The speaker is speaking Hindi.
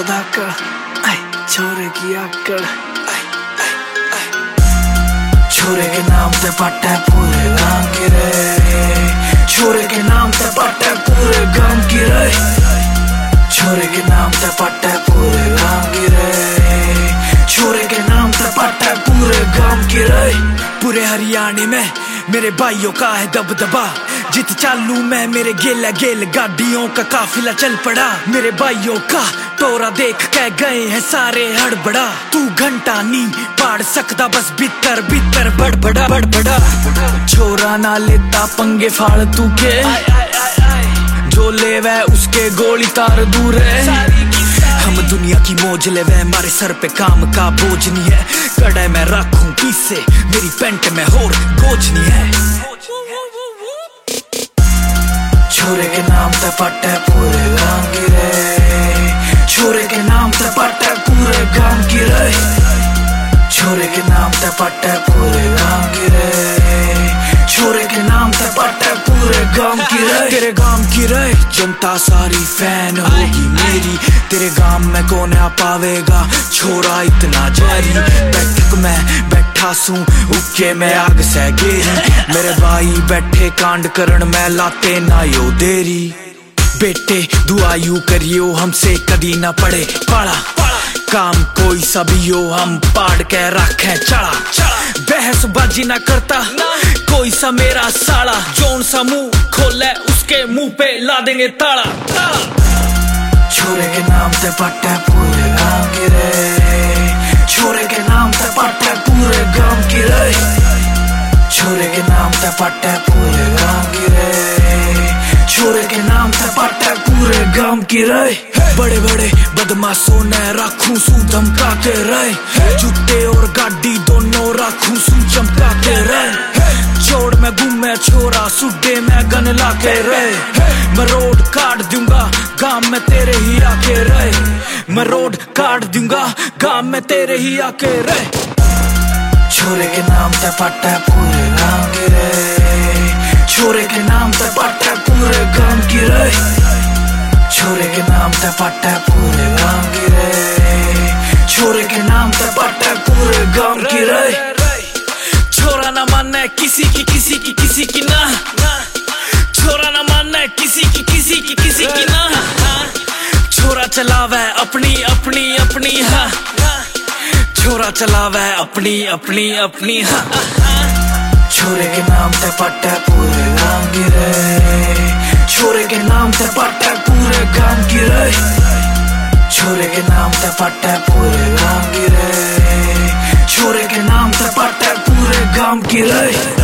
धाकड़, छोरे की आकड़, छोरे के नाम ते पट है पूरे गांव की रे, छोरे के नाम ते पट है पूरे गांव की रे, छोरे के नाम ते पट है पूरे गांव की रे, छोरे के नाम ते पट है पूरे गांव की रे। पूरे हरियाणा में मेरे भाइयों का है दबदबा, जित चालू में मेरे गेला गेल गाड़ियों का काफिला चल पड़ा। मेरे भाइयों का टोरा देख के गए हैं सारे हड़बड़ा, तू घंटा नहीं पाड़ सकता बस भीतर भीतर बड़बड़ा बड़बड़ा। छोरा ना लेता पंगे फालतू के, जो ले वह उसके गोली तार दूर है। हम दुनिया की मौज ले वह हमारे सर पे काम का बोझ नहीं है। कड़े में रखूं पीसे मेरी पेंट में होर बोझ नहीं है। छोरे के नाम ते पट है पूरे गांव की रे, छोरे के नाम ते पट है पूरे गांव की रे, छोरे के नाम ते पट है पूरे गांव की रे, छोरे के नाम ते पट है पूरे गांव की रे। तेरे गांव की रे जनता सारी फैन होगी मेरी, तेरे गांव में कौन आ पावेगा छोरा इतना जहरी। बैठक में बैठा सू उके में आग से गेरी, मेरे भाई बैठे कांड करण में लाते ना यो देरी। बेटे दुआ यू करियो हमसे कदी ना पड़े पाला, काम कोई सबियो हम पाड़ के रखे चढ़ा। बहसबाजी ना करता कोई सा मेरा साला, जोन सा मुंह खोले उसके मुंह पे ला देंगे ताला। छोरे के नाम ते पट है पूरे गांव की रे, छोरे के नाम ते पट है पूरे गांव की रे, छोरे के नाम ते पट है पूरे गांव की रे, छोरे के नाम ते पट है पूरे गांव की रे। बड़े बड़े बदमाशों ने राखू सू धमका के रहे, जूते और गाड़ी दोनों राखू सू चमका के रहे। छोड़ में घूमे छोरा सुड्डे में गन ला के रहे, मैं रोड काट दूंगा गांव में तेरे ही आके रहे, मैं रोड काट दूंगा गांव में तेरे ही आके रहे। छोरे के नाम ते पट है पूरे गांव की रे, छोरे के नाम ते पट है पूरे गांव की रे, छोरे के नाम ते पट है पूरे गांव की रे, छोरे के नाम ते पट है पूरे गांव की रे। छोरा ना माने किसी की ना, छोरा ना माने किसी की ना, छोरा चलावे अपनी अपनी अपनी हाँ, छोरा चलावे अपनी अपनी अपनी हाँ। छोरे के नाम ते पट है पूरे गांव की रे, छोरे के नाम ते पट है पूरे गांव की रे, छोरे के नाम ते पट है पूरे गांव की रे, छोरे के नाम ते पट है पूरे गांव की रे।